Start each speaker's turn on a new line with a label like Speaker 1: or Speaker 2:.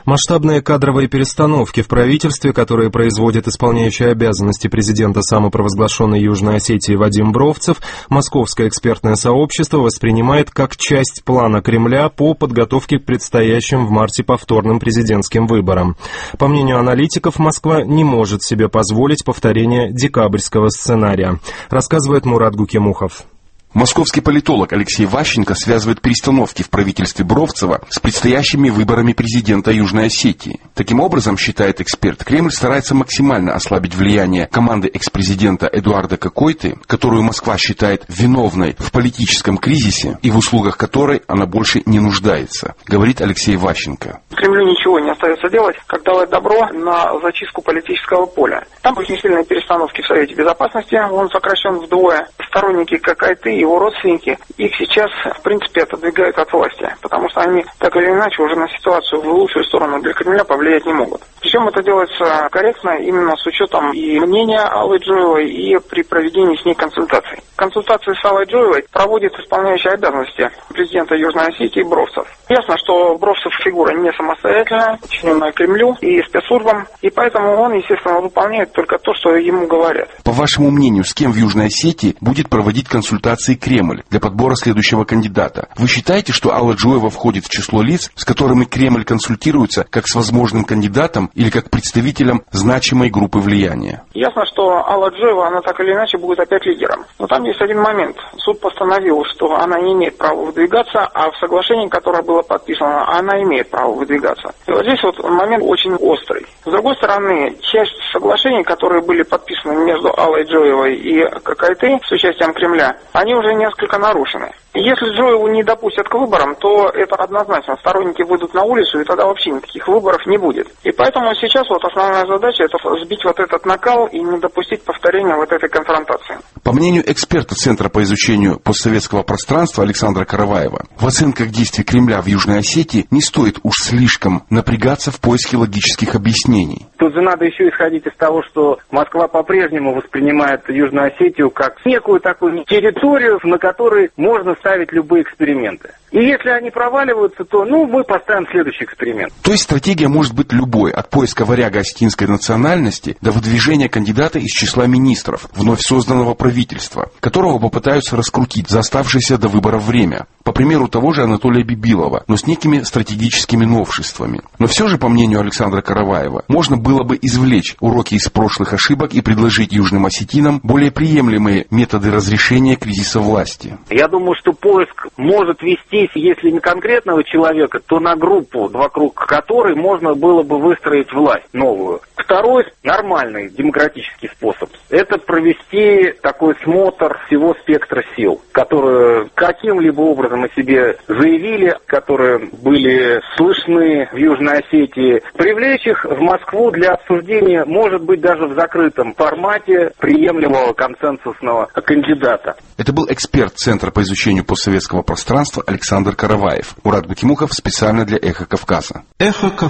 Speaker 1: Масштабные кадровые перестановки в правительстве, которые производит исполняющий обязанности президента самопровозглашенной Южной Осетии Вадим Бровцев, московское экспертное сообщество воспринимает как часть плана Кремля по подготовке к предстоящим в марте повторным президентским выборам. По мнению аналитиков, Москва не может себе позволить повторение декабрьского сценария, рассказывает Мурат Гукемухов.
Speaker 2: Московский политолог Алексей Ващенко связывает перестановки в правительстве Бровцева с предстоящими выборами президента Южной Осетии. Таким образом, считает эксперт, Кремль старается максимально ослабить влияние команды экс-президента Эдуарда Кокойты, которую Москва считает виновной в политическом кризисе и в услугах которой она больше не нуждается, говорит Алексей Ващенко.
Speaker 3: Кремлю ничего не остается делать, как давать добро на зачистку политического поля. Там очень сильные перестановки в Совете Безопасности, он сокращен вдвое. Сторонники Кокойты и его родственники, их сейчас, в принципе, отодвигают от власти, потому что они так или иначе уже на ситуацию в лучшую сторону для Кремля повлиять не могут. Причем это делается корректно именно с учетом и мнения Аллы Джоевой, и при проведении с ней консультаций. Консультации с Аллой Джоевой проводит исполняющий обязанности президента Южной Осетии Бровцев. Ясно, что Бровцев фигура не самостоятельная, подчиненная Кремлю и спецслужбам, и поэтому он, естественно, выполняет только то, что ему говорят.
Speaker 2: По вашему мнению, с кем в Южной Осетии будет проводить консультации Кремль для подбора следующего кандидата? Вы считаете, что Алла Джоева входит в число лиц, с которыми Кремль консультируется как с возможным кандидатом или как представителем значимой группы влияния?
Speaker 3: Ясно, что Алла Джоева, она так или иначе будет опять лидером. Но там есть один момент. Суд постановил, что она не имеет права выдвигаться, а в соглашении, которое было подписано, она имеет право выдвигаться. И вот здесь вот момент очень острый. С другой стороны, часть соглашений, которые были подписаны между Аллой Джоевой и Кокойтой с участием Кремля, они уже несколько нарушены. Если Джоеву не допустят к выборам, то это однозначно. Сторонники выйдут на улицу, и тогда вообще никаких выборов не будет. И поэтому сейчас вот основная задача — это сбить вот этот накал и не допустить повторения вот этой конфронтации.
Speaker 2: По мнению эксперта Центра по изучению постсоветского пространства Александра Караваева, в оценках действий Кремля в Южной Осетии не стоит уж слишком напрягаться в поиске логических объяснений.
Speaker 4: Тут же надо еще исходить из того, что Москва по-прежнему воспринимает Южную Осетию как некую такую территорию, на которой можно ставить любые эксперименты. И если они проваливаются, то мы поставим следующий эксперимент.
Speaker 2: То есть стратегия может быть любой, от поиска варяга осетинской национальности до выдвижения кандидата из числа министров вновь созданного правительства, которого попытаются раскрутить за оставшееся до выборов время. По примеру того же Анатолия Бибилова, но с некими стратегическими новшествами. Но все же, по мнению Александра Караваева, можно было бы извлечь уроки из прошлых ошибок и предложить южным осетинам более приемлемые методы разрешения кризиса власти.
Speaker 4: Я думаю, что поиск может вестись, если не конкретного человека, то на группу, вокруг которой можно было бы выстроить власть новую. Второй нормальный демократический способ – это провести такой смотр всего спектра сил, которые каким-либо образом о себе заявили, которые были слышны в Южной Осетии, привлечь их в Москву для обсуждения, может быть, даже в закрытом формате приемлемого консенсусного кандидата.
Speaker 2: Это был эксперт Центра по изучению постсоветского пространства Александр Караваев. Мурат Гукемухов специально для «Эхо Кавказа».